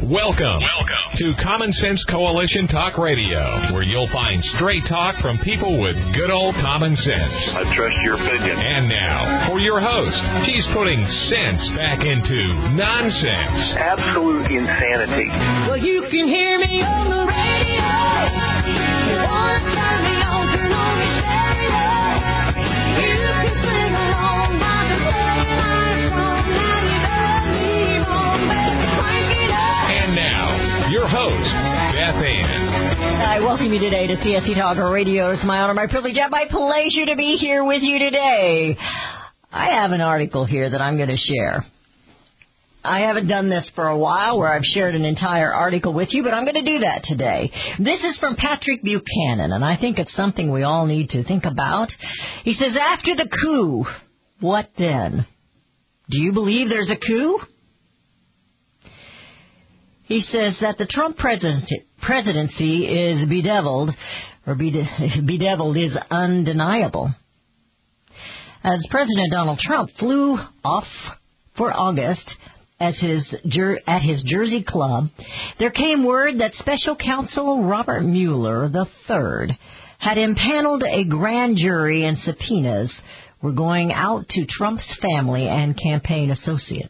Welcome to Common Sense Coalition Talk Radio, where you'll find straight talk from people with good old common sense. I trust your opinion. And now, for your host, she's putting sense back into nonsense. Absolute insanity. Well, you can hear me on the radio. You want to turn me on, turn on your stereo. You can sing along by the playing our song. Now you done me wrong, baby, crank it up. And now, your host, Beth Ann. I welcome you today to CSC Talk Radio. It's my honor, my privilege, and my pleasure to be here with you today. I have an article here that I'm going to share. I haven't done this for a while where I've shared an entire article with you, but I'm going to do that today. This is from Patrick Buchanan, and I think it's something we all need to think about. He says, after the coup, what then? Do you believe there's a coup? He says that the Trump presidency is bedeviled, or bedeviled is undeniable. As President Donald Trump flew off for August at his Jersey club, there came word that Special Counsel Robert Mueller III had impaneled a grand jury and subpoenas were going out to Trump's family and campaign associates.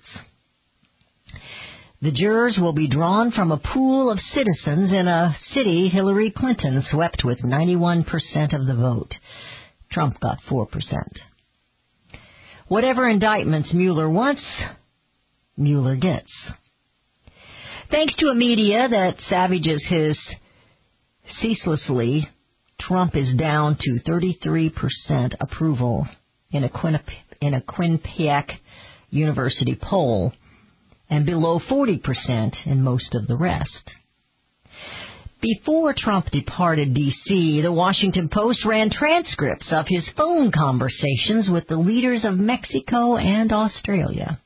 The jurors will be drawn from a pool of citizens in a city Hillary Clinton swept with 91% of the vote. Trump got 4%. Whatever indictments Mueller wants, Mueller gets. Thanks to a media that savages his ceaselessly, Trump is down to 33% approval in a Quinnipiac University poll and below 40% in most of the rest. Before Trump departed D.C., the Washington Post ran transcripts of his phone conversations with the leaders of Mexico and Australia.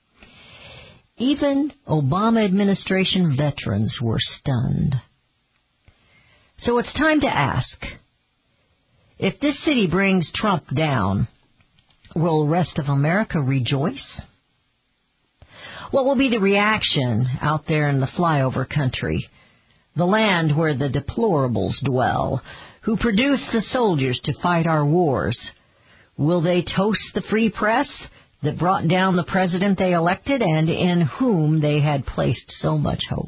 Even Obama administration veterans were stunned. So it's time to ask, if this city brings Trump down, will the rest of America rejoice? What will be the reaction out there in the flyover country, the land where the deplorables dwell, who produce the soldiers to fight our wars? Will they toast the free press that brought down the president they elected and in whom they had placed so much hope?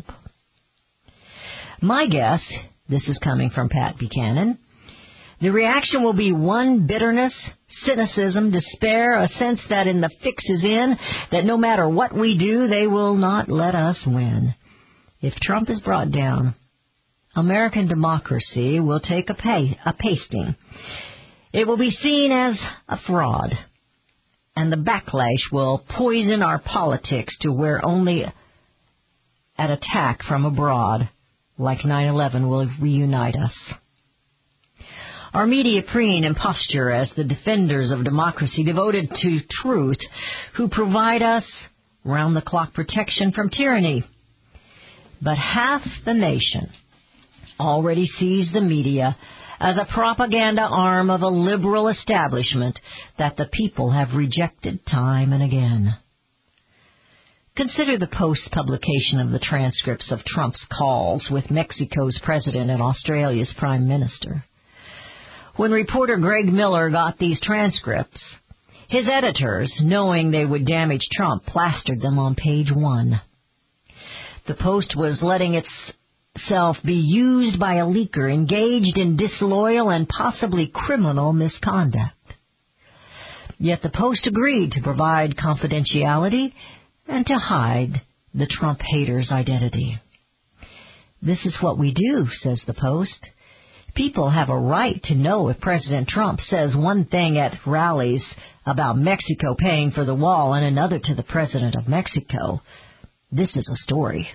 My guess, this is coming from Pat Buchanan, the reaction will be one bitterness, cynicism, despair, a sense that in the fix is in, that no matter what we do, they will not let us win. If Trump is brought down, American democracy will take a pasting. It will be seen as a fraud, and the backlash will poison our politics to where only an attack from abroad, like 9/11, will reunite us. Our media preen and posture as the defenders of democracy devoted to truth, who provide us round-the-clock protection from tyranny. But half the nation already sees the media as a propaganda arm of a liberal establishment that the people have rejected time and again. Consider the post-publication of the transcripts of Trump's calls with Mexico's president and Australia's prime minister. When reporter Greg Miller got these transcripts, his editors, knowing they would damage Trump, plastered them on page 1. The Post was letting itself be used by a leaker engaged in disloyal and possibly criminal misconduct. Yet the Post agreed to provide confidentiality and to hide the Trump hater's identity. This is what we do, says the Post. People have a right to know if President Trump says one thing at rallies about Mexico paying for the wall and another to the president of Mexico. This is a story.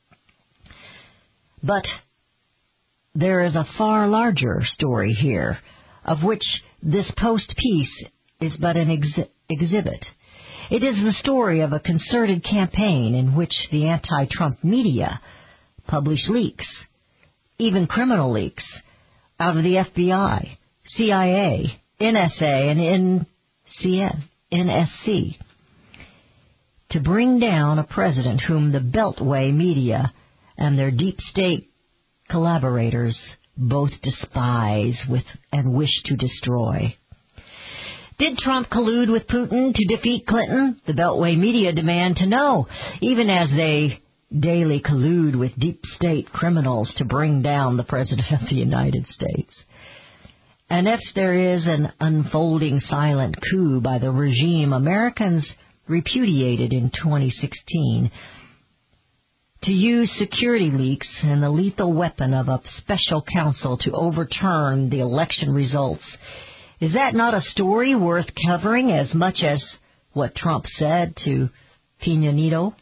But there is a far larger story here, of which this Post piece is but an exhibit. It is the story of a concerted campaign in which the anti-Trump media publish leaks, even criminal leaks, out of the FBI, CIA, NSA, and NSC, to bring down a president whom the Beltway media and their deep state collaborators both despise and wish to destroy. Did Trump collude with Putin to defeat Clinton? The Beltway media demand to know, even as they daily collude with deep state criminals to bring down the President of the United States. And if there is an unfolding silent coup by the regime Americans repudiated in 2016, to use security leaks and the lethal weapon of a special counsel to overturn the election results, is that not a story worth covering as much as what Trump said to Peña Nieto?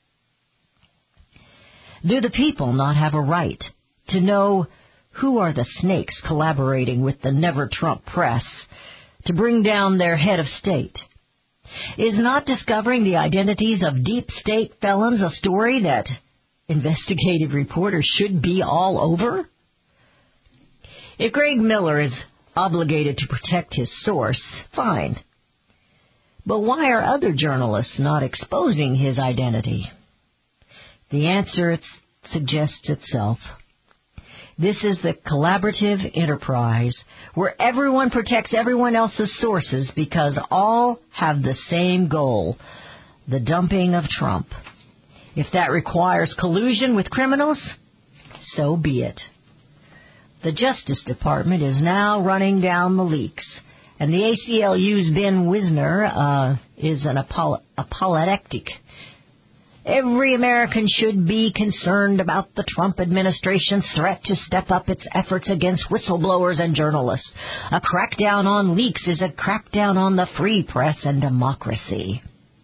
Do the people not have a right to know who are the snakes collaborating with the Never-Trump press to bring down their head of state? Is not discovering the identities of deep state felons a story that investigative reporters should be all over? If Greg Miller is obligated to protect his source, fine. But why are other journalists not exposing his identity? The answer suggests itself. This is the collaborative enterprise where everyone protects everyone else's sources because all have the same goal, the dumping of Trump. If that requires collusion with criminals, so be it. The Justice Department is now running down the leaks, and the ACLU's Ben Wisner is an apologetic. Every American should be concerned about the Trump administration's threat to step up its efforts against whistleblowers and journalists. A crackdown on leaks is a crackdown on the free press and democracy.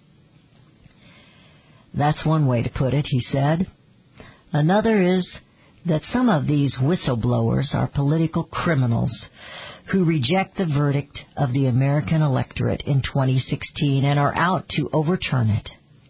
That's one way to put it, he said. Another is that some of these whistleblowers are political criminals who reject the verdict of the American electorate in 2016 and are out to overturn it.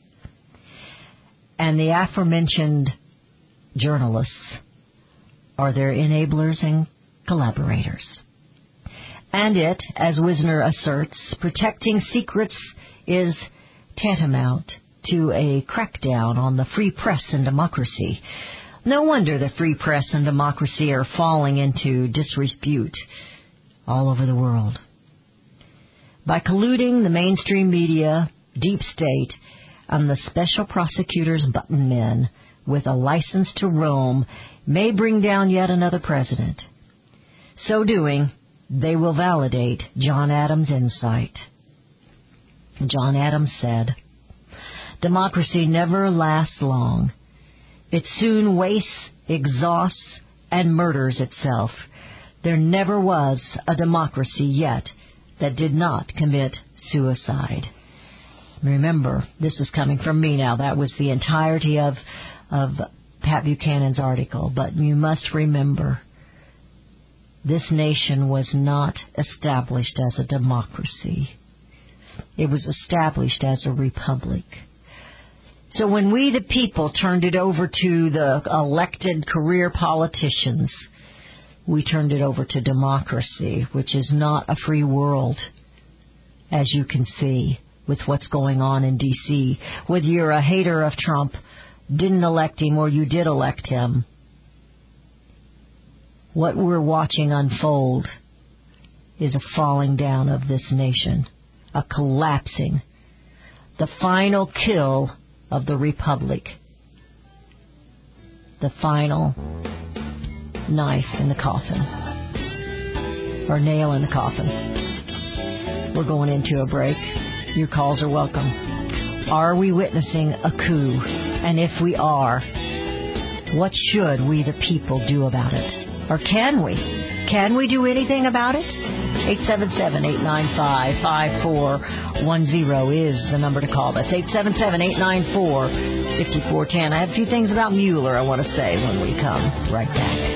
And the aforementioned journalists are their enablers and collaborators. And it, as Wisner asserts, protecting secrets is tantamount to a crackdown on the free press and democracy. No wonder the free press and democracy are falling into disrepute all over the world. By colluding the mainstream media, deep state, and the special prosecutors' button men with a license to roam may bring down yet another president. So doing, they will validate John Adams' insight. John Adams said, "Democracy never lasts long. It soon wastes, exhausts, and murders itself. There never was a democracy yet that did not commit suicide." Remember, this is coming from me now. That was the entirety of Pat Buchanan's article. But you must remember, this nation was not established as a democracy. It was established as a republic. So when we, the people, turned it over to the elected career politicians, we turned it over to democracy, which is not a free world, as you can see with what's going on in D.C. Whether you're a hater of Trump, didn't elect him, or you did elect him, what we're watching unfold is a falling down of this nation, a collapsing, the final kill of the republic, the final knife in the coffin, or nail in the coffin. We're going into a break. Your calls are welcome. Are we witnessing a coup? And if we are, what should we, the people, do about it? Or can we? Can we do anything about it? 877-895-5410 is the number to call. That's 877-894-5410. I have a few things about Mueller I want to say when we come right back.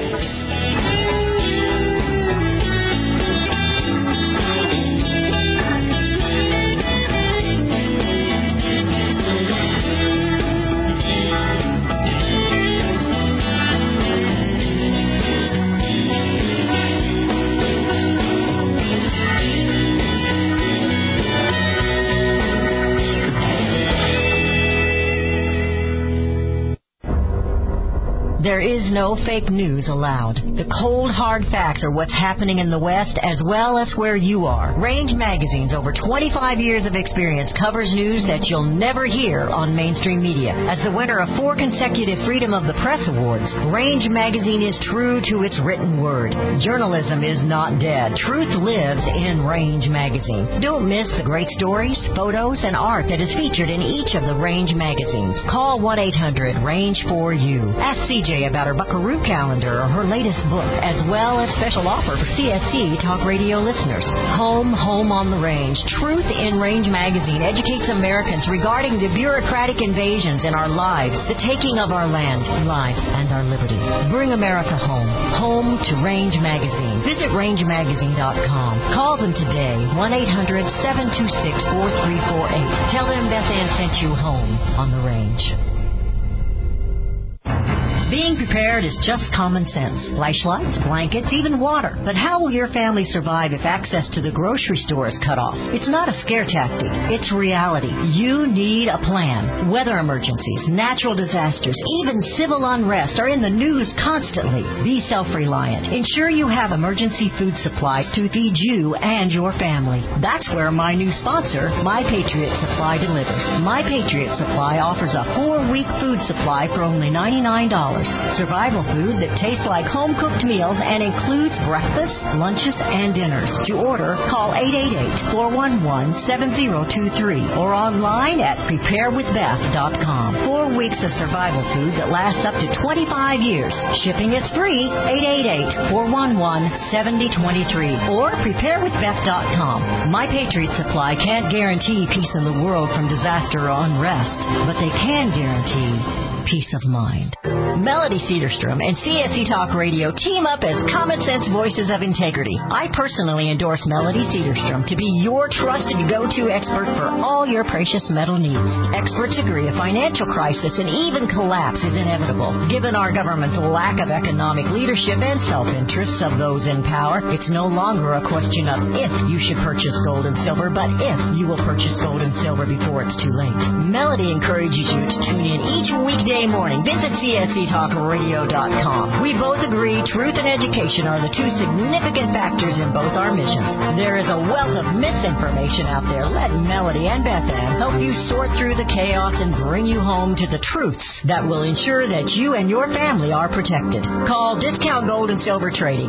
There is no fake news allowed. The cold, hard facts are what's happening in the West as well as where you are. Range Magazine's over 25 years of experience covers news that you'll never hear on mainstream media. As the winner of 4 consecutive Freedom of the Press Awards, Range Magazine is true to its written word. Journalism is not dead. Truth lives in Range Magazine. Don't miss the great stories, photos, and art that is featured in each of the Range magazines. Call 1-800-RANGE-4U. Ask CJ about her Buckaroo calendar or her latest book, as well as special offer for CSC Talk Radio listeners. Home on the Range. Truth in Range Magazine educates Americans regarding the bureaucratic invasions in our lives, the taking of our land, life, and our liberty. Bring America home. Home to Range Magazine. Visit rangemagazine.com. Call them today, 1-800-726-4348. Tell them Beth Ann sent you home on the Range. Being prepared is just common sense. Flashlights, blankets, even water. But how will your family survive if access to the grocery store is cut off? It's not a scare tactic. It's reality. You need a plan. Weather emergencies, natural disasters, even civil unrest are in the news constantly. Be self-reliant. Ensure you have emergency food supplies to feed you and your family. That's where my new sponsor, My Patriot Supply, delivers. My Patriot Supply offers a 4-week food supply for only $99. Survival food that tastes like home-cooked meals and includes breakfast, lunches, and dinners. To order, call 888-411-7023 or online at preparewithbeth.com. 4 weeks of survival food that lasts up to 25 years. Shipping is free. 888-411-7023 or preparewithbeth.com. My Patriot Supply can't guarantee peace in the world from disaster or unrest, but they can guarantee peace of mind. Melody Cedarstrom and CSC Talk Radio team up as common sense voices of integrity. I personally endorse Melody Cedarstrom to be your trusted go-to expert for all your precious metal needs. Experts agree a financial crisis and even collapse is inevitable. Given our government's lack of economic leadership and self-interests of those in power, it's no longer a question of if you should purchase gold and silver, but if you will purchase gold and silver before it's too late. Melody encourages you to tune in each weekday morning. Visit CSCTalkRadio.com. We both agree truth and education are the 2 significant factors in both our missions. There is a wealth of misinformation out there. Let Melody and Beth Ann help you sort through the chaos and bring you home to the truths that will ensure that you and your family are protected. Call Discount Gold and Silver Trading,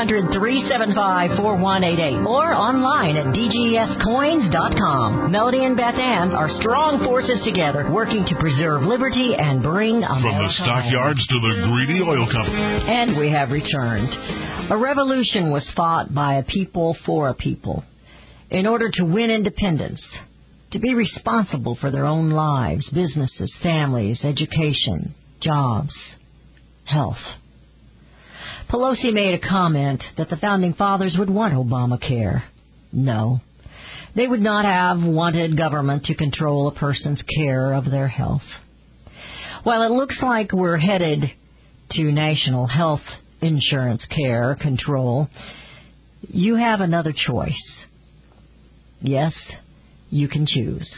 1-800-375-4188 or online at DGScoins.com. Melody and Beth Ann are strong forces together working to preserve liberty and bring America from the stockyards to the greedy oil company. And we have returned. A revolution was fought by a people for a people in order to win independence, to be responsible for their own lives, businesses, families, education, jobs, health. Pelosi made a comment that the Founding Fathers would want Obamacare. No, they would not have wanted government to control a person's care of their health. While it looks like we're headed to national health insurance care control, you have another choice. Yes, you can choose.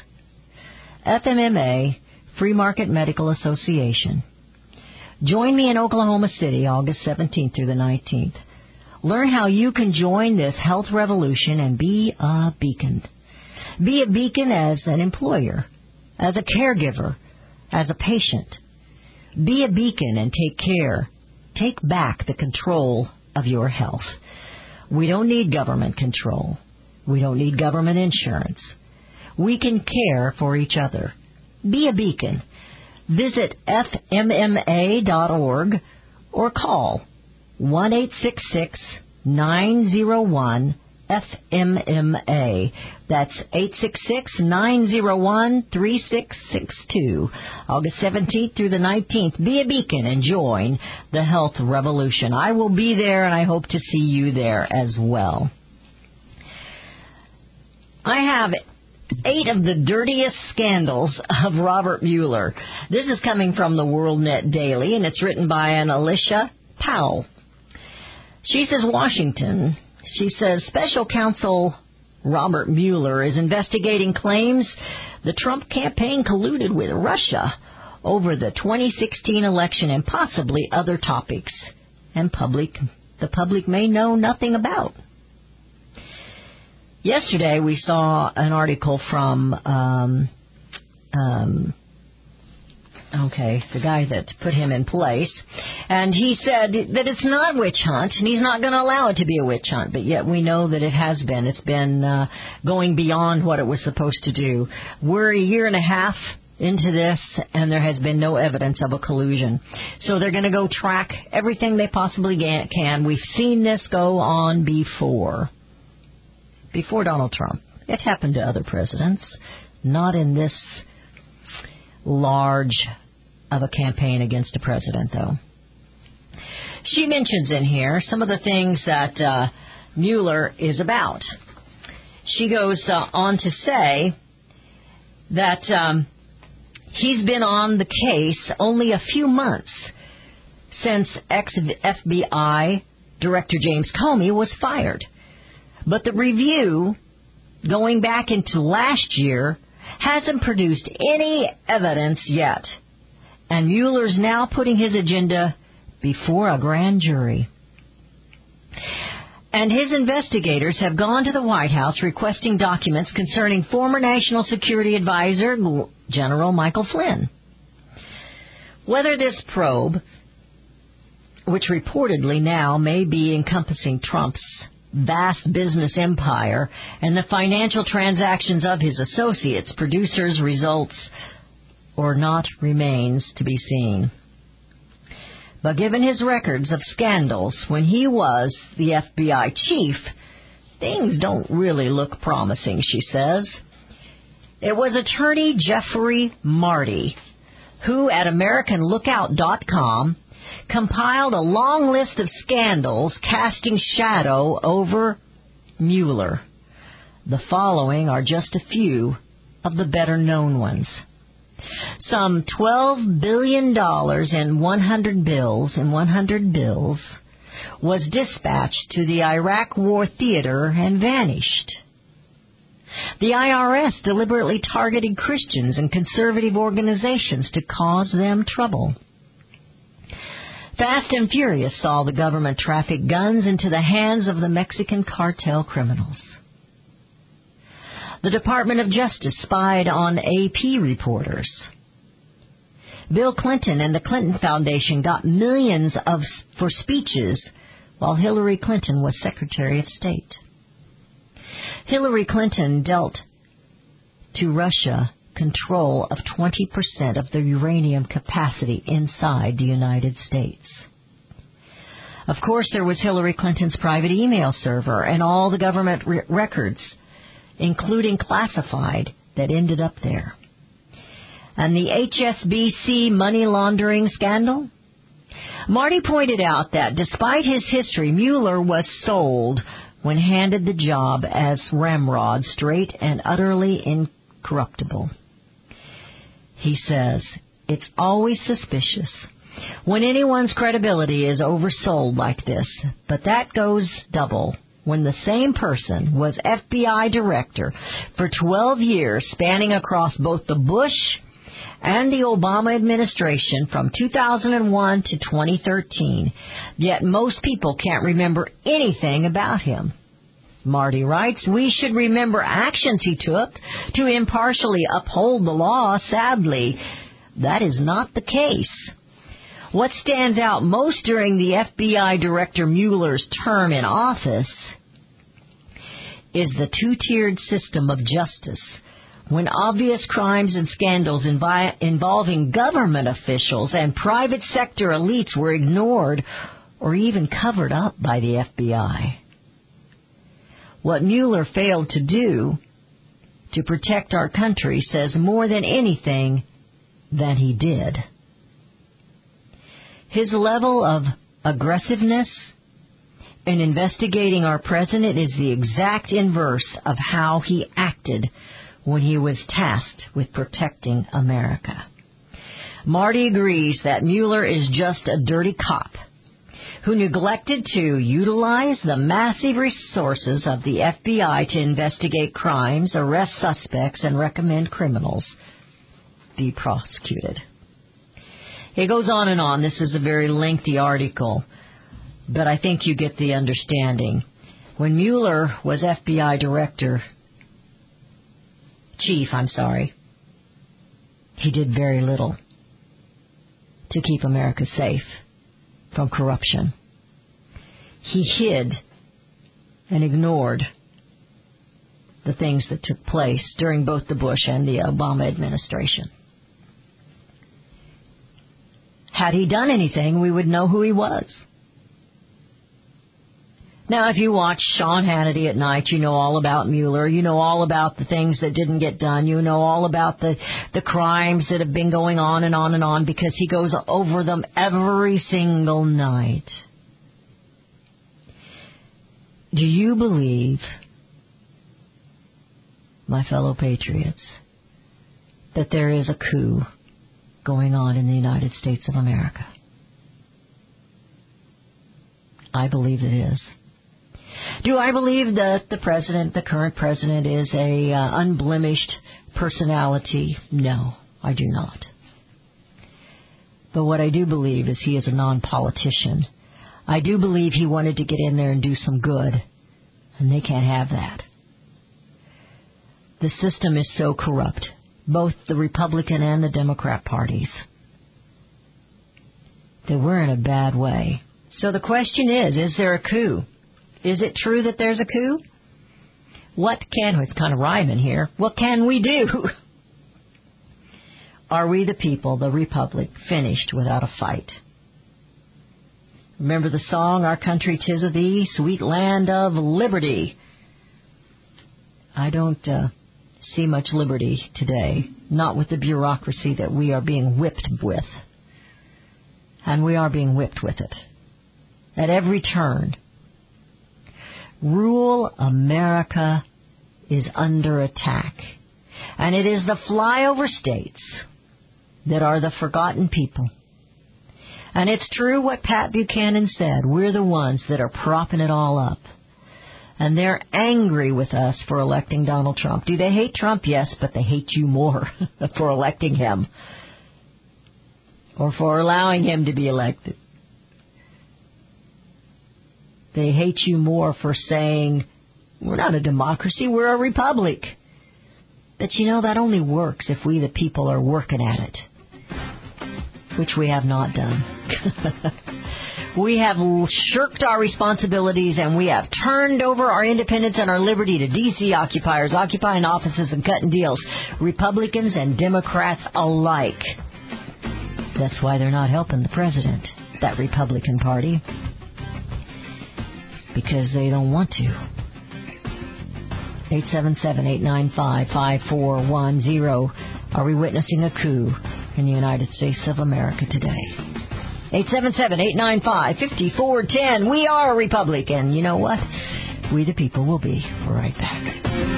FMMA, Free Market Medical Association. Join me in Oklahoma City, August 17th through the 19th. Learn how you can join this health revolution and be a beacon. Be a beacon as an employer, as a caregiver, as a patient. Be a beacon and take care. Take back the control of your health. We don't need government control. We don't need government insurance. We can care for each other. Be a beacon. Visit fmma.org or call 1-866-901-FMMA. That's 866-901-3662. August 17th through the 19th. Be a beacon and join the health revolution. I will be there, and I hope to see you there as well. I have 8 of the dirtiest scandals of Robert Mueller. This is coming from the WorldNet Daily, and it's written by an Alicia Powell. She says, Washington, she says, Special Counsel Robert Mueller is investigating claims the Trump campaign colluded with Russia over the 2016 election and possibly other topics the public may know nothing about. Yesterday we saw an article from the guy that put him in place, and he said that it's not a witch hunt, and he's not going to allow it to be a witch hunt, but yet we know that it has been. It's been going beyond what it was supposed to do. We're a year and a half into this, and there has been no evidence of a collusion. So they're going to go track everything they possibly can. We've seen this go on before Donald Trump. It happened to other presidents, not in this large of a campaign against a president, though. She mentions in here some of the things that Mueller is about. She goes on to say that he's been on the case only a few months since ex-FBI Director James Comey was fired. But the review, going back into last year, hasn't produced any evidence yet. And Mueller's now putting his agenda before a grand jury. And his investigators have gone to the White House requesting documents concerning former National Security Advisor General Michael Flynn. Whether this probe, which reportedly now may be encompassing Trump's vast business empire and the financial transactions of his associates, producers, results, or not, remains to be seen. But given his records of scandals when he was the FBI chief, things don't really look promising, she says. It was attorney Jeffrey Marty who, at AmericanLookout.com, compiled a long list of scandals casting shadow over Mueller. The following are just a few of the better-known ones. Some $12 billion in 100 bills was dispatched to the Iraq War theater and vanished. The IRS deliberately targeted Christians and conservative organizations to cause them trouble. Fast and Furious saw the government traffic guns into the hands of the Mexican cartel criminals. The Department of Justice spied on AP reporters. Bill Clinton and the Clinton Foundation got millions for speeches while Hillary Clinton was Secretary of State. Hillary Clinton dealt to Russia control of 20% of the uranium capacity inside the United States. Of course, there was Hillary Clinton's private email server and all the government records, including classified, that ended up there. And the HSBC money laundering scandal? Marty pointed out that despite his history, Mueller was sold when handed the job as ramrod, straight and utterly incorruptible. He says, it's always suspicious when anyone's credibility is oversold like this, but that goes double when the same person was FBI director for 12 years, spanning across both the Bush and the Obama administration from 2001 to 2013, yet most people can't remember anything about him. Marty writes, we should remember actions he took to impartially uphold the law. Sadly, that is not the case. What stands out most during the FBI Director Mueller's term in office is the two-tiered system of justice. When obvious crimes and scandals involving government officials and private sector elites were ignored or even covered up by the FBI. What Mueller failed to do to protect our country says more than anything that he did. His level of aggressiveness in investigating our president is the exact inverse of how he acted when he was tasked with protecting America. Marty agrees that Mueller is just a dirty cop who neglected to utilize the massive resources of the FBI to investigate crimes, arrest suspects, and recommend criminals be prosecuted. It goes on and on. This is a very lengthy article, but I think you get the understanding. When Mueller was FBI chief, he did very little to keep America safe from corruption. He hid and ignored the things that took place during both the Bush and the Obama administration. Had he done anything, we would know who he was. Now, if you watch Sean Hannity at night, you know all about Mueller. You know all about the things that didn't get done. You know all about the crimes that have been going on and on and on, because he goes over them every single night. Do you believe, my fellow patriots, that there is a coup going on in the United States of America? I believe it is. Do I believe that the current president, is a unblemished personality? No, I do not. But what I do believe is he is a non-politician. I do believe he wanted to get in there and do some good, and they can't have that. The system is so corrupt, both the Republican and the Democrat parties, that we're in a bad way. So the question is there a coup? Is it true that there's a coup? It's kind of rhyming here. What can we do? Are we the people, the Republic, finished without a fight? Remember the song, Our Country 'Tis of Thee, Sweet Land of Liberty? I don't see much liberty today, not with the bureaucracy that we are being whipped with. And we are being whipped with it at every turn. Rural America is under attack. And it is the flyover states that are the forgotten people. And it's true what Pat Buchanan said. We're the ones that are propping it all up. And they're angry with us for electing Donald Trump. Do they hate Trump? Yes, but they hate you more for electing him. Or for allowing him to be elected. They hate you more for saying, we're not a democracy, we're a republic. But that only works if we, the people, are working at it. Which we have not done. We have shirked our responsibilities, and we have turned over our independence and our liberty to D.C. occupiers, occupying offices and cutting deals. Republicans and Democrats alike. That's why they're not helping the president, that Republican Party. Because they don't want to. 877-895-5410. Are we witnessing a coup in the United States of America today? 877-895-5410. We are a republic, and you know what? We the people will be right back.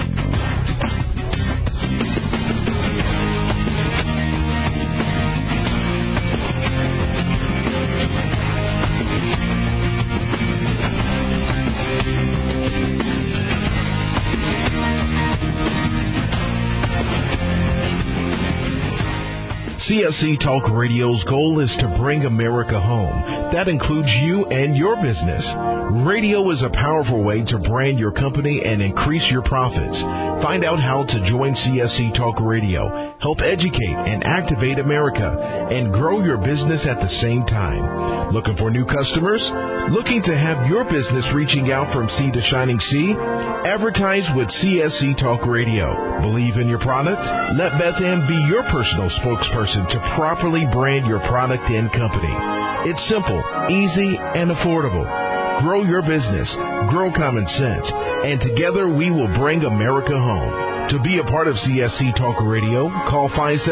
CSC Talk Radio's goal is to bring America home. That includes you and your business. Radio is a powerful way to brand your company and increase your profits. Find out how to join CSC Talk Radio, help educate and activate America, and grow your business at the same time. Looking for new customers? Looking to have your business reaching out from sea to shining sea? Advertise with CSC Talk Radio. Believe in your product? Let Beth Ann be your personal spokesperson to properly brand your product and company. It's simple, easy, and affordable. Grow your business, grow common sense, and together we will bring America home. To be a part of CSC Talk Radio, call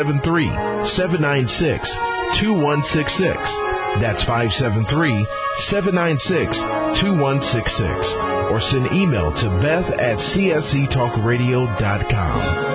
573-796-2166. That's 573-796-2166. Or send email to beth@csctalkradio.com.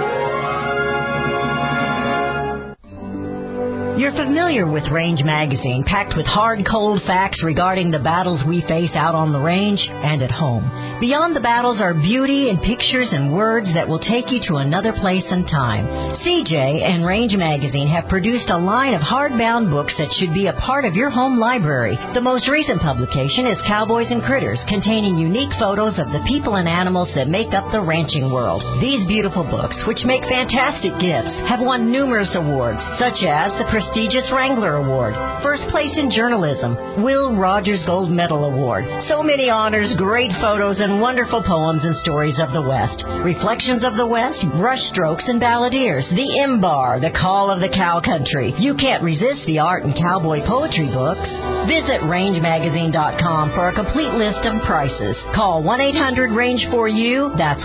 You're familiar with Range Magazine, packed with hard, cold facts regarding the battles we face out on the range and at home. Beyond the battles are beauty and pictures and words that will take you to another place and time. CJ and Range Magazine have produced a line of hardbound books that should be a part of your home library. The most recent publication is Cowboys and Critters, containing unique photos of the people and animals that make up the ranching world. These beautiful books, which make fantastic gifts, have won numerous awards, such as the prestigious Wrangler Award, First Place in Journalism, Will Rogers Gold Medal Award. So many honors, great photos, and wonderful poems and stories of the West. Reflections of the West, Brushstrokes and Balladeers, The Imbar, The Call of the Cow Country. You can't resist the art and cowboy poetry books. Visit rangemagazine.com for a complete list of prices. Call 1-800-RANGE-4U. That's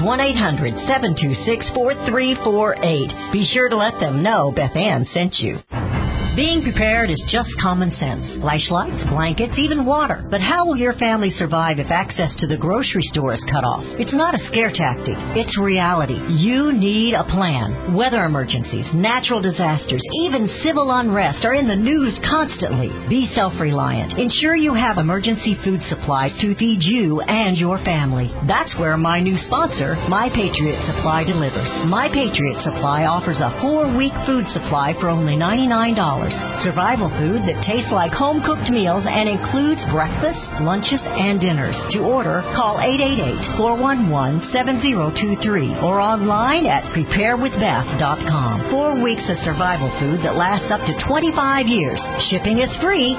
1-800-726-4348. Be sure to let them know Beth Ann sent you. Being prepared is just common sense. Flashlights, blankets, even water. But how will your family survive if access to the grocery store is cut off? It's not a scare tactic. It's reality. You need a plan. Weather emergencies, natural disasters, even civil unrest are in the news constantly. Be self-reliant. Ensure you have emergency food supplies to feed you and your family. That's where my new sponsor, My Patriot Supply, delivers. My Patriot Supply offers a 4-week food supply for only $99. Survival food that tastes like home-cooked meals and includes breakfast, lunches, and dinners. To order, call 888-411-7023 or online at preparewithbeth.com. 4 weeks of survival food that lasts up to 25 years. Shipping is free.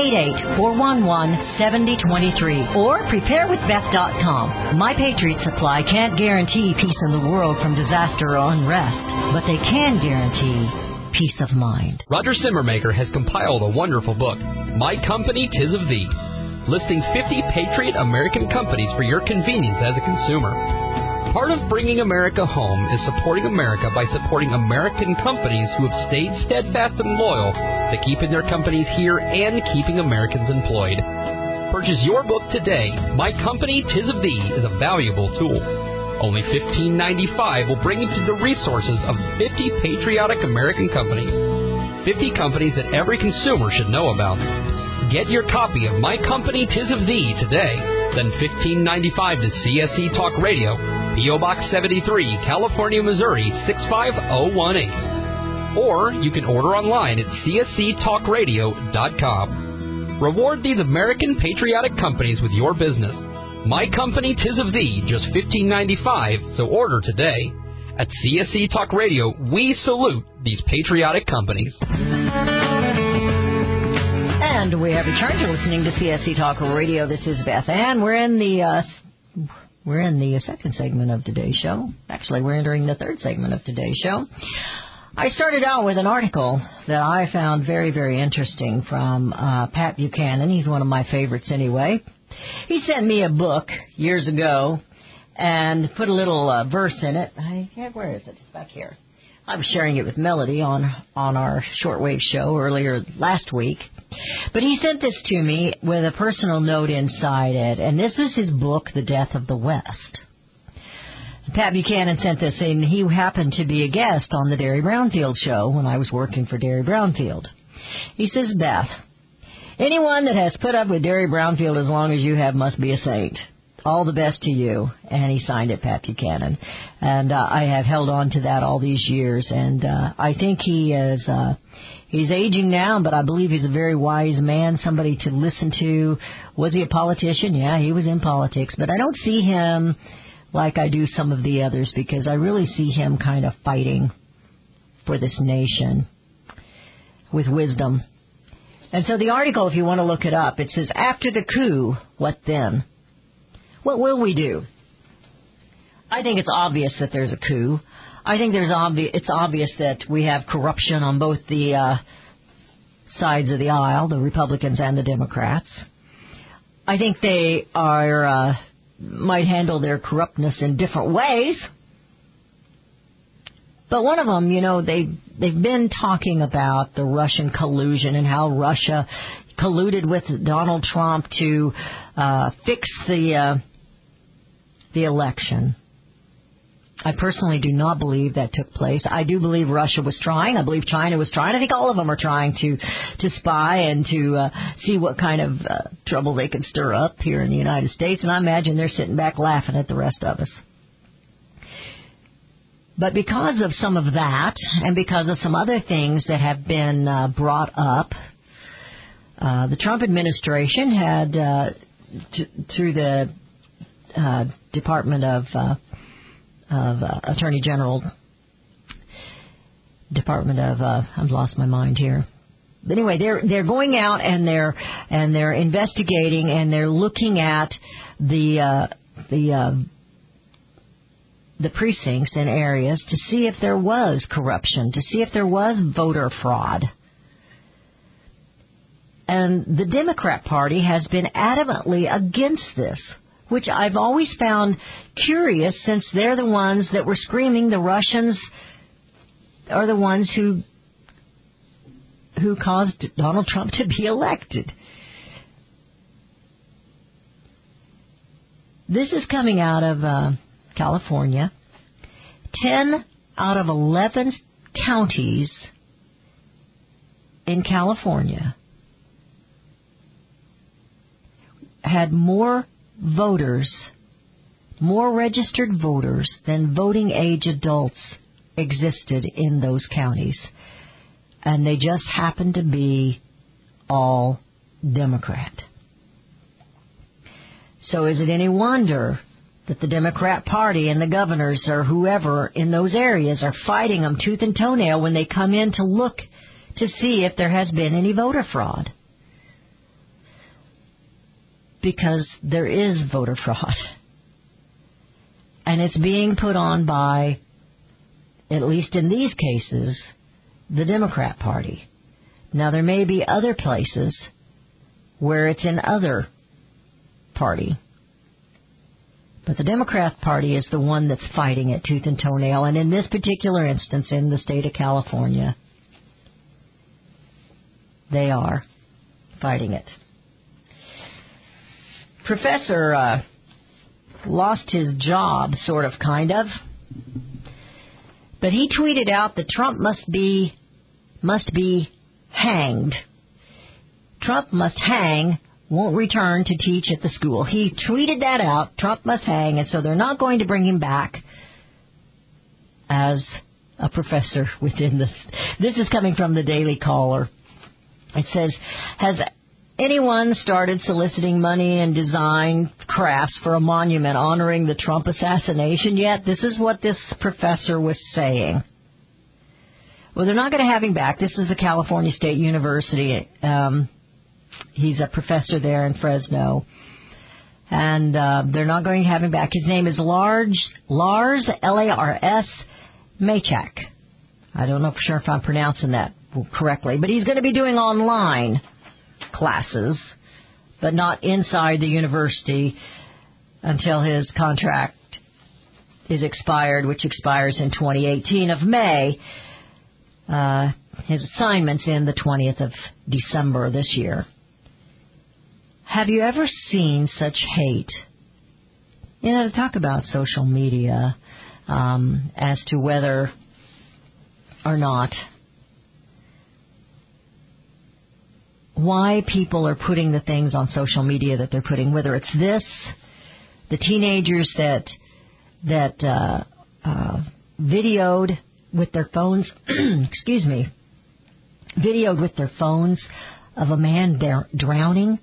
888-411-7023 or preparewithbeth.com. My Patriot Supply can't guarantee peace in the world from disaster or unrest, but they can guarantee peace of mind. Roger Simmermaker has compiled a wonderful book, My Company, 'Tis of Thee, listing 50 Patriot American companies for your convenience as a consumer. Part of bringing America home is supporting America by supporting American companies who have stayed steadfast and loyal to keeping their companies here and keeping Americans employed. Purchase your book today. My Company, 'Tis of Thee is a valuable tool. Only $15.95 will bring you to the resources of 50 patriotic American companies. 50 companies that every consumer should know about. Get your copy of My Company, 'Tis of Thee today. Send $15.95 to CSC Talk Radio, P.O. Box 73, California, Missouri, 65018. Or you can order online at csctalkradio.com. Reward these American patriotic companies with your business. My Company, 'Tis of Thee, just $15.95, so order today. At CSC Talk Radio, we salute these patriotic companies. And we have returned to listening to CSC Talk Radio. This is Beth Ann. We're in the second segment of today's show. Actually, we're entering the third segment of today's show. I started out with an article that I found very, very interesting from Pat Buchanan. He's one of my favorites anyway. He sent me a book years ago and put a little verse in it. Where is it? It's back here. I was sharing it with Melody on our shortwave show earlier last week. But he sent this to me with a personal note inside it, and this was his book, The Death of the West. Pat Buchanan sent this in. He happened to be a guest on the Derry Brownfield show when I was working for Derry Brownfield. He says, Beth, anyone that has put up with Derry Brownfield as long as you have must be a saint. All the best to you. And he signed it, Pat Buchanan. And I have held on to that all these years. And I think he is he's aging now, but I believe he's a very wise man, somebody to listen to. Was he a politician? Yeah, he was in politics. But I don't see him like I do some of the others, because I really see him kind of fighting for this nation with wisdom. And so the article, if you want to look it up, it says, after the coup, what then? What will we do? I think it's obvious that there's a coup. I think it's obvious that we have corruption on both the sides of the aisle, the Republicans and the Democrats. I think they are might handle their corruptness in different ways. But one of them, they've been talking about the Russian collusion and how Russia colluded with Donald Trump to fix the election. I personally do not believe that took place. I do believe Russia was trying. I believe China was trying. I think all of them are trying to spy and to see what kind of trouble they can stir up here in the United States. And I imagine they're sitting back laughing at the rest of us. But because of some of that and because of some other things that have been brought up, the Trump administration had, through the Department of Attorney General, Department of I've lost my mind here. But anyway, they're going out and they're investigating and they're looking at the precincts and areas to see if there was corruption, to see if there was voter fraud. And the Democrat Party has been adamantly against this, which I've always found curious since they're the ones that were screaming the Russians are the ones who caused Donald Trump to be elected. This is coming out of California. 10 out of 11 counties in California had more voters, more registered voters than voting age adults existed in those counties. And they just happened to be all Democrat. So is it any wonder that the Democrat Party and the governors or whoever in those areas are fighting them tooth and toenail when they come in to look to see if there has been any voter fraud? Because there is voter fraud. And it's being put on by, at least in these cases, the Democrat Party. Now, there may be other places where it's in other party. But the Democrat Party is the one that's fighting it tooth and toenail. And in this particular instance, in the state of California, they are fighting it. Professor lost his job, sort of, kind of. But he tweeted out that Trump must be hanged. Trump must hang, won't return to teach at the school. He tweeted that out, Trump must hang, and so they're not going to bring him back as a professor within this. This is coming from the Daily Caller. It says, has anyone started soliciting money and design crafts for a monument honoring the Trump assassination yet? This is what this professor was saying. Well, they're not going to have him back. This is the California State University. He's a professor there in Fresno. And they're not going to have him back. His name is Lars, Lars, Maychak. I don't know for sure if I'm pronouncing that correctly. But he's going to be doing online classes, but not inside the university until his contract is expired, which expires in 2018 of May. His assignment's in the 20th of December this year. Have you ever seen such hate? You know, to talk about social media as to whether or not why people are putting the things on social media that they're putting, whether it's this, the teenagers that videoed with their phones, excuse me, videoed with their phones of a man drowning,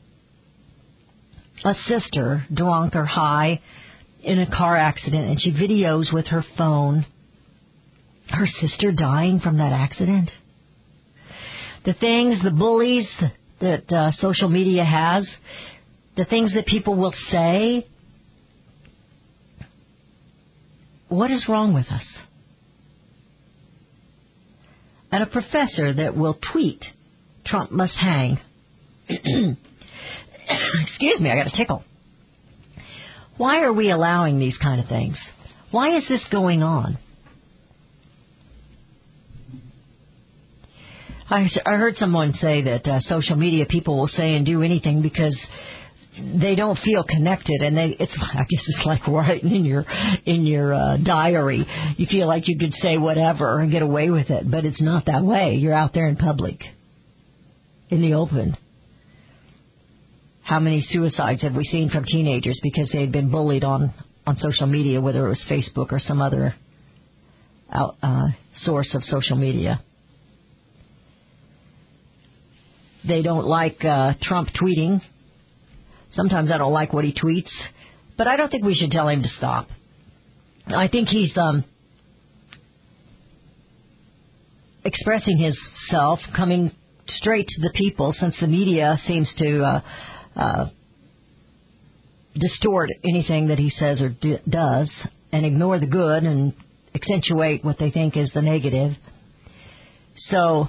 a sister drunk or high in a car accident, and she videos with her phone her sister dying from that accident. The things, the bullies that social media has, the things that people will say. What is wrong with us? And a professor that will tweet, Trump must hang. Excuse me, I got a tickle. Why are we allowing these kind of things? Why is this going on? I heard someone say that social media people will say and do anything because they don't feel connected, and I guess it's like writing in your diary. You feel like you could say whatever and get away with it, but it's not that way. You're out there in public, in the open. How many suicides have we seen from teenagers because they'd been bullied on social media, whether it was Facebook or some other source of social media? They don't like Trump tweeting. Sometimes I don't like what he tweets, but I don't think we should tell him to stop. I think he's expressing himself, coming straight to the people, since the media seems to distort anything that he says or does and ignore the good and accentuate what they think is the negative. So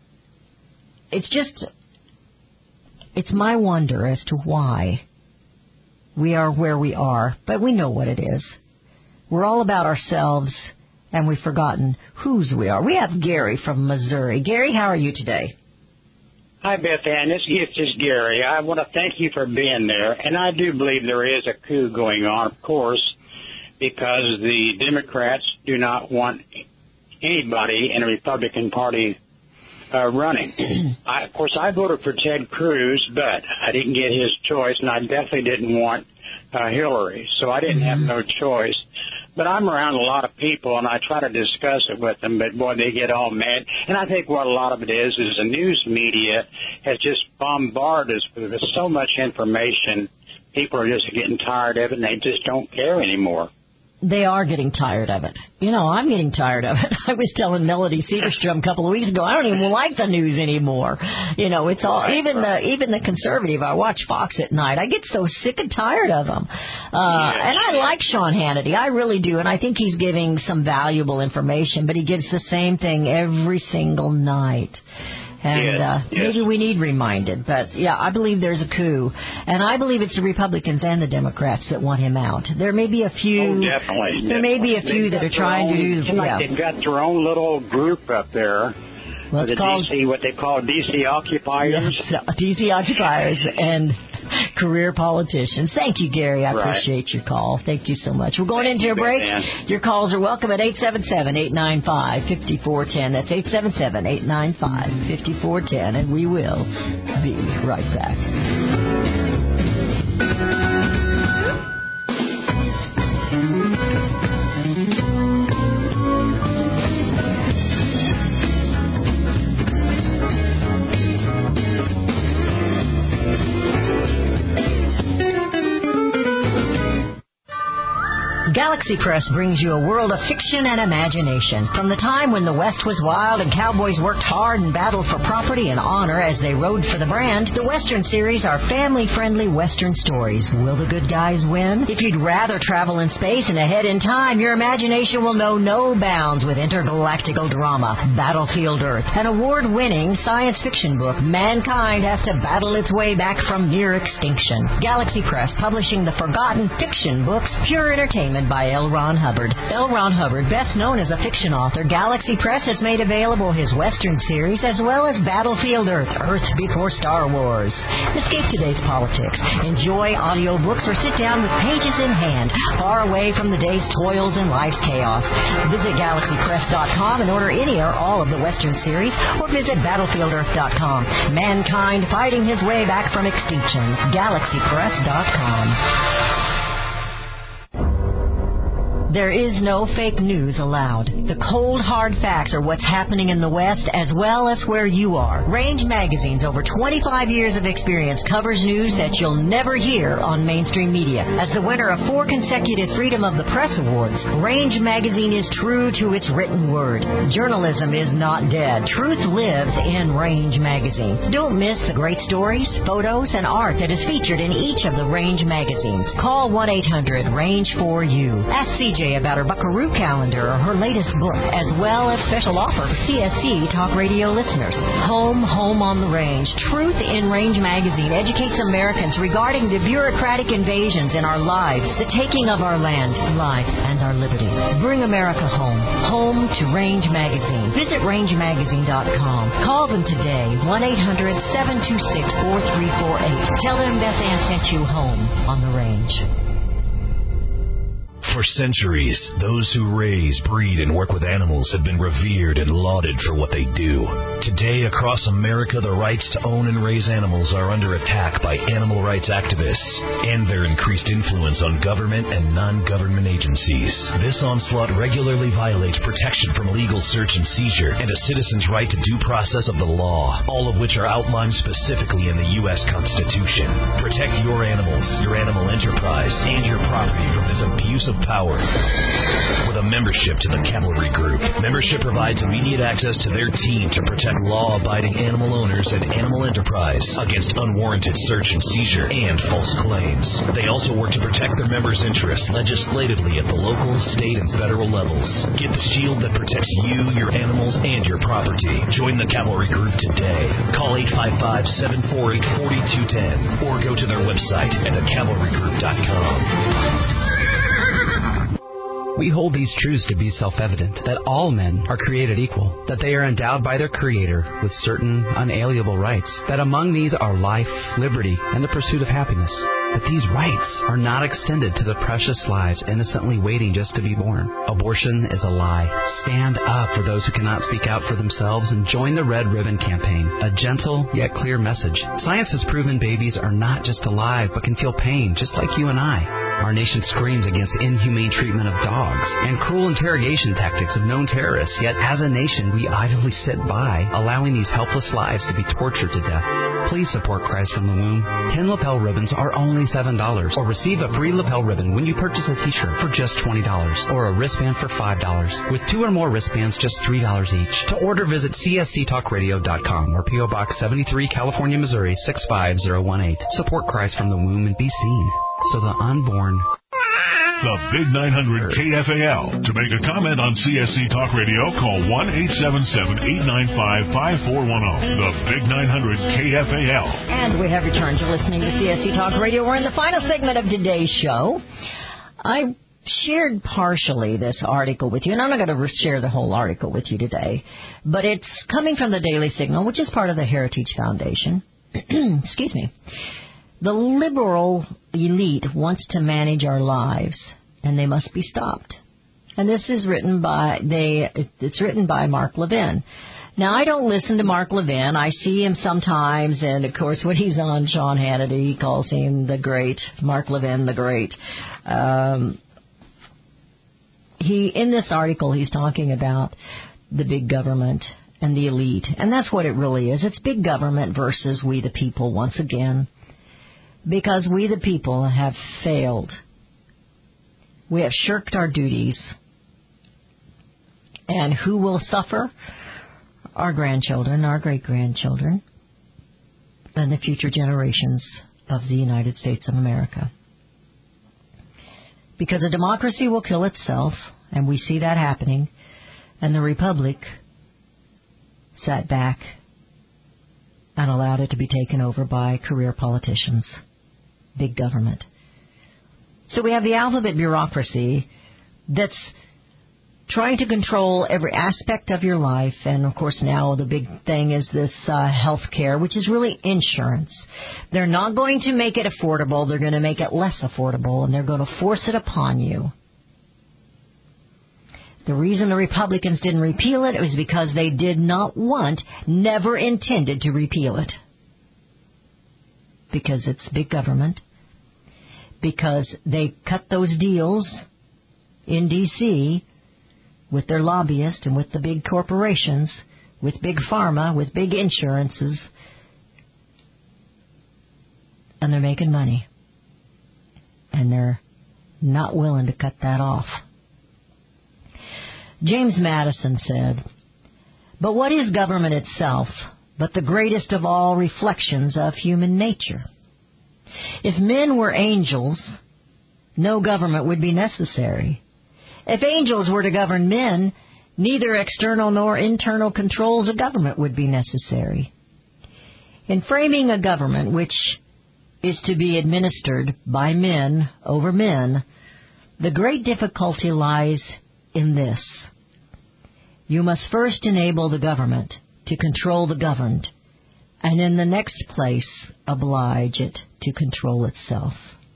it's my wonder as to why we are where we are, but we know what it is. We're all about ourselves, and we've forgotten whose we are. We have Gary from Missouri. Gary, how are you today? Hi, Beth Ann. This is Gary. I want to thank you for being there, and I do believe there is a coup going on, of course, because the Democrats do not want anybody in the Republican Party running. Of course, I voted for Ted Cruz, but I didn't get his choice, and I definitely didn't want Hillary, so I didn't have no choice. But I'm around a lot of people, and I try to discuss it with them, but, boy, they get all mad. And I think what a lot of it is the news media has just bombarded us with so much information. People are just getting tired of it, and they just don't care anymore. They are getting tired of it. You know, I'm getting tired of it. I was telling Melody Cedarstrom a couple of weeks ago, I don't even like the news anymore. You know, it's all, even the conservative, I watch Fox at night. I get so sick and tired of them. And I like Sean Hannity. I really do. And I think he's giving some valuable information, but he gives the same thing every single night. And maybe we need reminded. But, yeah, I believe there's a coup. And I believe it's the Republicans and the Democrats that want him out. There may be a few. Oh, definitely. There may be a few that are trying to do. They've got their own little group up there. Well, it's called DC, what they call DC occupiers. Yes, DC occupiers and career politicians. Thank you, Gary. I appreciate your call. Thank you so much. We're going into a break. Your calls are welcome at 877-895-5410. That's 877-895-5410, and we will be right back. Galaxy Press brings you a world of fiction and imagination. From the time when the West was wild and cowboys worked hard and battled for property and honor as they rode for the brand, the Western series are family-friendly Western stories. Will the good guys win? If you'd rather travel in space and ahead in time, your imagination will know no bounds with intergalactical drama, Battlefield Earth, an award-winning science fiction book. Mankind has to battle its way back from near extinction. Galaxy Press, publishing the forgotten fiction books, Pure Entertainment by L. Ron Hubbard. L. Ron Hubbard, best known as a fiction author, Galaxy Press has made available his Western series as well as Battlefield Earth, Earth Before Star Wars. Escape today's politics. Enjoy audiobooks or sit down with pages in hand, far away from the day's toils and life's chaos. Visit GalaxyPress.com and order any or all of the Western series, or visit BattlefieldEarth.com. Mankind fighting his way back from extinction. GalaxyPress.com. There is no fake news allowed. The cold, hard facts are what's happening in the West as well as where you are. Range Magazine's over 25 years of experience covers news that you'll never hear on mainstream media. As the winner of 4 consecutive Freedom of the Press Awards, Range Magazine is true to its written word. Journalism is not dead. Truth lives in Range Magazine. Don't miss the great stories, photos, and art that is featured in each of the Range magazines. Call 1-800-RANGE-4U. Ask CJ AJ about her Buckaroo calendar or her latest book, as well as special offer for CSC Talk Radio listeners. Home on the Range. Truth in Range magazine educates Americans regarding the bureaucratic invasions in our lives, the taking of our land, life, and our liberty. Bring America home. Home to Range magazine. Visit rangemagazine.com. Call them today, 1-800-726-4348. Tell them Beth Ann sent you home on the Range. For centuries, those who raise, breed, and work with animals have been revered and lauded for what they do. Today, across America, the rights to own and raise animals are under attack by animal rights activists and their increased influence on government and non-government agencies. This onslaught regularly violates protection from illegal search and seizure and a citizen's right to due process of the law, all of which are outlined specifically in the U.S. Constitution. Protect your animals, your animal enterprise, and your property from this abuse of power. With a membership to the Cavalry Group, membership provides immediate access to their team to protect law-abiding animal owners and animal enterprise against unwarranted search and seizure and false claims. They also work to protect their members' interests legislatively at the local, state, and federal levels. Get the shield that protects you, your animals, and your property. Join the Cavalry Group today. Call 855-748-4210 or go to their website at thecavalrygroup.com. We hold these truths to be self-evident, that all men are created equal, that they are endowed by their Creator with certain unalienable rights, that among these are life, liberty, and the pursuit of happiness. But these rights are not extended to the precious lives innocently waiting just to be born. Abortion is a lie. Stand up for those who cannot speak out for themselves and join the Red Ribbon Campaign, a gentle yet clear message. Science has proven babies are not just alive, but can feel pain just like you and I. Our nation screams against inhumane treatment of dogs and cruel interrogation tactics of known terrorists, yet as a nation we idly sit by, allowing these helpless lives to be tortured to death. Please support Christ from the Womb. 10 lapel ribbons are only $7, or receive a free lapel ribbon when you purchase a t-shirt for just $20, or a wristband for $5. With 2 or more wristbands, just $3 each. To order, visit csctalkradio.com or P.O. Box 73, California, Missouri 65018. Support Christ from the Womb and be seen, so the unborn... The Big 900 KFAL. To make a comment on CSC Talk Radio, call 1-877-895-5410. The Big 900 KFAL. And we have returned to listening to CSC Talk Radio. We're in the final segment of today's show. I shared partially this article with you, and I'm not going to share the whole article with you today, but it's coming from the Daily Signal, which is part of the Heritage Foundation. Excuse me. The liberal elite wants to manage our lives, and they must be stopped. And this is written by it's written by Mark Levin. Now, I don't listen to Mark Levin. I see him sometimes, and of course, when he's on Sean Hannity, he calls him the Great, Mark Levin the Great. In this article, he's talking about the big government and the elite, and that's what it really is. It's big government versus we the people once again. Because we the people have failed. We have shirked our duties. And who will suffer? Our grandchildren, our great-grandchildren, and the future generations of the United States of America. Because a democracy will kill itself, and we see that happening, and the Republic sat back and allowed it to be taken over by career politicians. Big government. So we have the alphabet bureaucracy that's trying to control every aspect of your life. And, of course, now the big thing is this health care, which is really insurance. They're not going to make it affordable. They're going to make it less affordable, and they're going to force it upon you. The reason the Republicans didn't repeal it was because they did not never intended to repeal it. Because it's big government. Because they cut those deals in D.C. with their lobbyists and with the big corporations, with big pharma, with big insurances, and they're making money. And they're not willing to cut that off. James Madison said, "But what is government itself but the greatest of all reflections of human nature? If men were angels, no government would be necessary. If angels were to govern men, neither external nor internal controls of government would be necessary. In framing a government which is to be administered by men over men, the great difficulty lies in this. You must first enable the government to control the governed, and in the next place oblige it to control itself.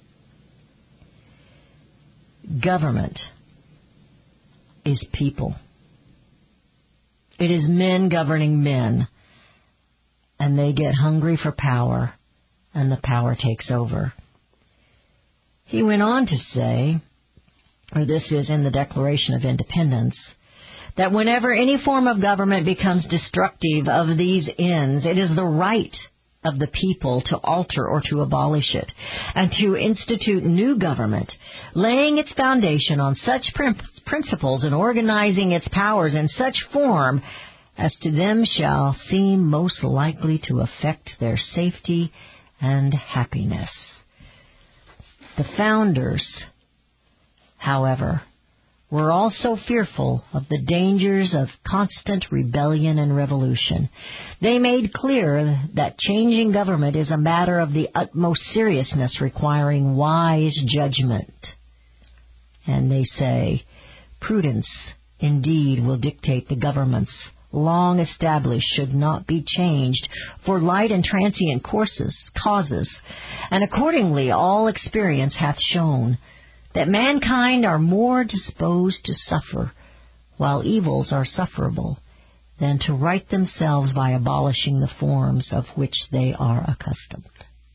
Government is people. It is men governing men, and they get hungry for power, and the power takes over. He went on to say, or this is in the Declaration of Independence, that whenever any form of government becomes destructive of these ends, it is the right of the people to alter or to abolish it, and to institute new government, laying its foundation on such principles and organizing its powers in such form as to them shall seem most likely to affect their safety and happiness. The founders, however, were also fearful of the dangers of constant rebellion and revolution. They made clear that changing government is a matter of the utmost seriousness, requiring wise judgment. And they say, prudence indeed will dictate the governments long established should not be changed for light and transient causes, and accordingly all experience hath shown that mankind are more disposed to suffer, while evils are sufferable, than to right themselves by abolishing the forms of which they are accustomed.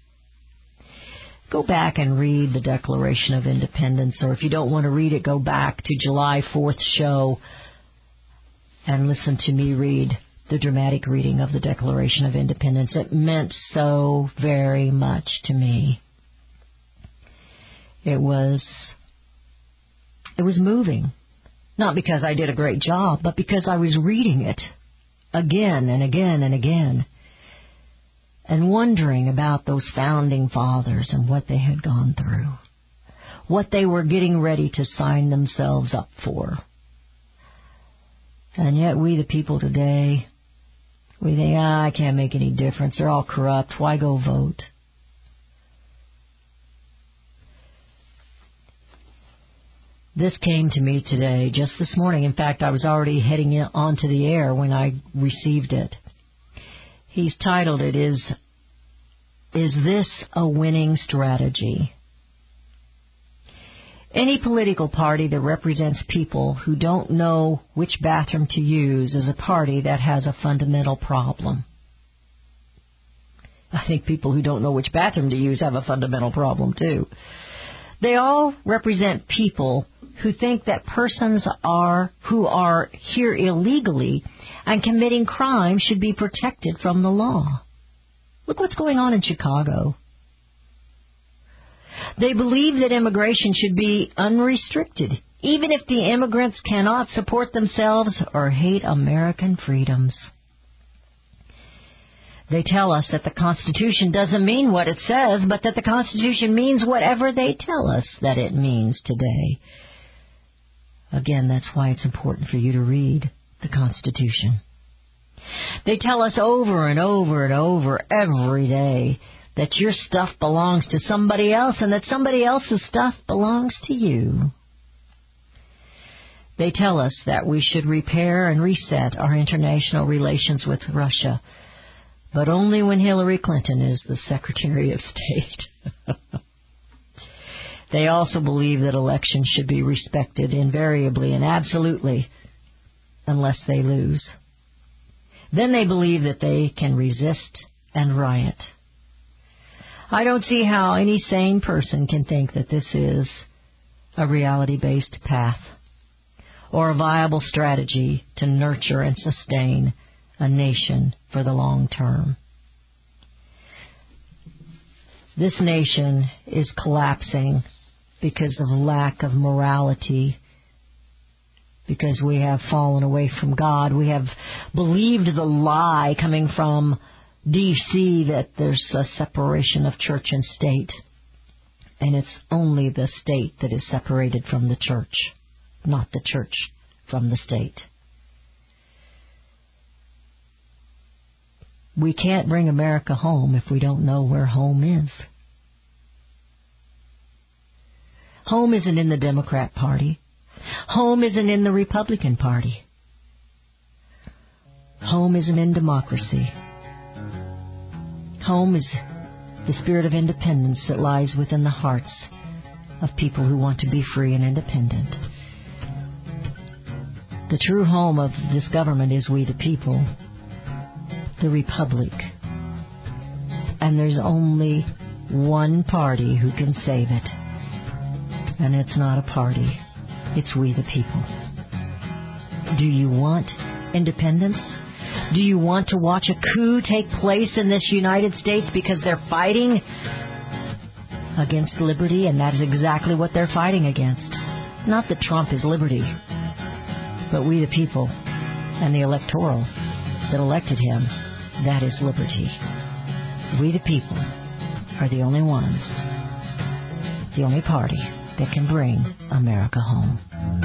Go back and read the Declaration of Independence, or if you don't want to read it, go back to July 4th show and listen to me read the dramatic reading of the Declaration of Independence. It meant so very much to me. It was moving, not because I did a great job, but because I was reading it again and again and again, and wondering about those founding fathers and what they had gone through, what they were getting ready to sign themselves up for. And yet we, the people today, we think, I can't make any difference. They're all corrupt. Why go vote? This came to me today, just this morning. In fact, I was already heading onto the air when I received it. He's titled it, Is This a Winning Strategy? Any political party that represents people who don't know which bathroom to use is a party that has a fundamental problem. I think people who don't know which bathroom to use have a fundamental problem, too. They all represent people who think that persons who are here illegally and committing crime should be protected from the law. Look what's going on in Chicago. They believe that immigration should be unrestricted, even if the immigrants cannot support themselves or hate American freedoms. They tell us that the Constitution doesn't mean what it says, but that the Constitution means whatever they tell us that it means today. Again, that's why it's important for you to read the Constitution. They tell us over and over and over every day that your stuff belongs to somebody else and that somebody else's stuff belongs to you. They tell us that we should repair and reset our international relations with Russia, but only when Hillary Clinton is the Secretary of State. They also believe that elections should be respected invariably and absolutely unless they lose. Then they believe that they can resist and riot. I don't see how any sane person can think that this is a reality-based path or a viable strategy to nurture and sustain a nation for the long term. This nation is collapsing because of lack of morality, because we have fallen away from God. We have believed the lie coming from D.C. that there's a separation of church and state, and it's only the state that is separated from the church, not the church from the state. We can't bring America home if we don't know where home is. Home isn't in the Democrat Party. Home isn't in the Republican Party. Home isn't in democracy. Home is the spirit of independence that lies within the hearts of people who want to be free and independent. The true home of this government is we the people, the Republic. And there's only one party who can save it. And it's not a party. It's we the people. Do you want independence? Do you want to watch a coup take place in this United States because they're fighting against liberty? And that is exactly what they're fighting against. Not that Trump is liberty, but we the people and the electoral that elected him, that is liberty. We the people are the only ones, the only party that can bring America home.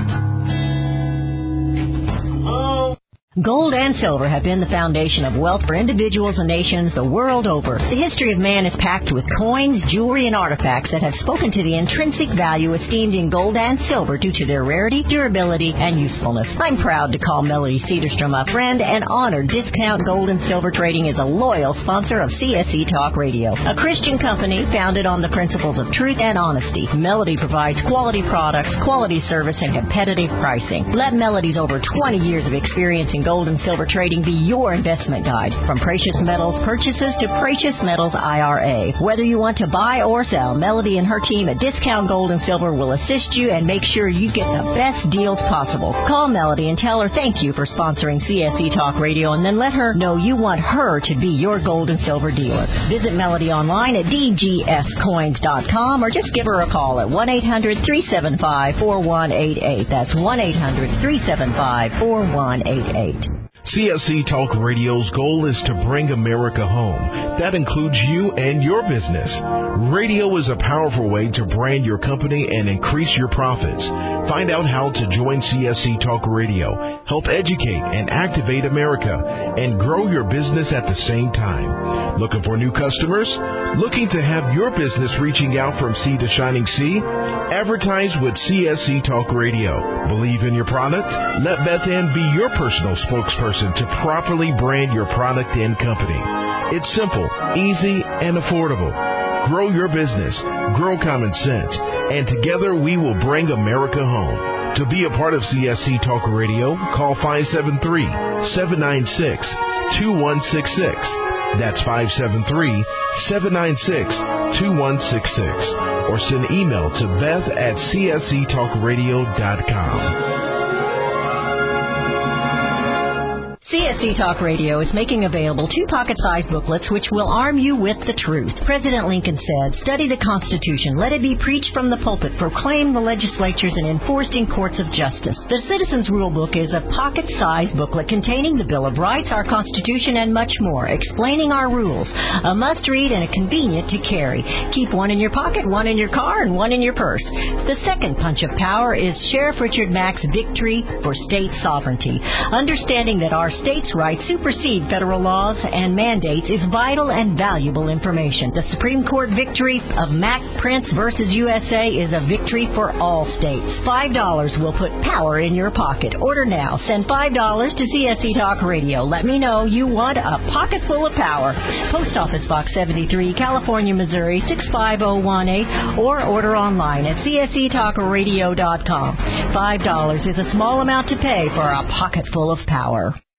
Gold and silver have been the foundation of wealth for individuals and nations the world over. The history of man is packed with coins, jewelry, and artifacts that have spoken to the intrinsic value esteemed in gold and silver due to their rarity, durability, and usefulness. I'm proud to call Melody Cedarstrom a friend and honored Discount Gold and Silver Trading is a loyal sponsor of CSC Talk Radio, a Christian company founded on the principles of truth and honesty. Melody provides quality products, quality service, and competitive pricing. Let Melody's over 20 years of experience in gold and silver trading be your investment guide. From precious metals purchases to precious metals IRA. Whether you want to buy or sell, Melody and her team at Discount Gold and Silver will assist you and make sure you get the best deals possible. Call Melody and tell her thank you for sponsoring CSC Talk Radio, and then let her know you want her to be your gold and silver dealer. Visit Melody online at dgscoins.com or just give her a call at 1-800-375-4188. That's 1-800-375-4188. CSC Talk Radio's goal is to bring America home. That includes you and your business. Radio is a powerful way to brand your company and increase your profits. Find out how to join CSC Talk Radio, help educate and activate America, and grow your business at the same time. Looking for new customers? Looking to have your business reaching out from sea to shining sea? Advertise with CSC Talk Radio. Believe in your product? Let Beth Ann be your personal spokesperson to properly brand your product and company. It's simple, easy, and affordable. Grow your business, grow common sense, and together we will bring America home. To be a part of CSC Talk Radio, call 573-796-2166. That's 573-796-2166. Or send email to beth@csctalkradio.com. CSC Talk Radio is making available 2 pocket-sized booklets which will arm you with the truth. President Lincoln said, "Study the Constitution. Let it be preached from the pulpit, proclaimed the legislatures, and enforced in courts of justice." The Citizens Rule Book is a pocket-sized booklet containing the Bill of Rights, our Constitution, and much more, explaining our rules. A must-read and a convenient to carry. Keep one in your pocket, one in your car, and one in your purse. The second punch of power is Sheriff Richard Mack's Victory for State Sovereignty. Understanding that our states' rights supersede federal laws and mandates is vital and valuable information. The Supreme Court victory of Mack Prince versus USA is a victory for all states. $5 will put power in your pocket. Order now. Send $5 to CSC Talk Radio. Let me know you want a pocket full of power. Post Office Box 73, California, Missouri 65018, or order online at csctalkradio.com. $5 is a small amount to pay for a pocket full of power.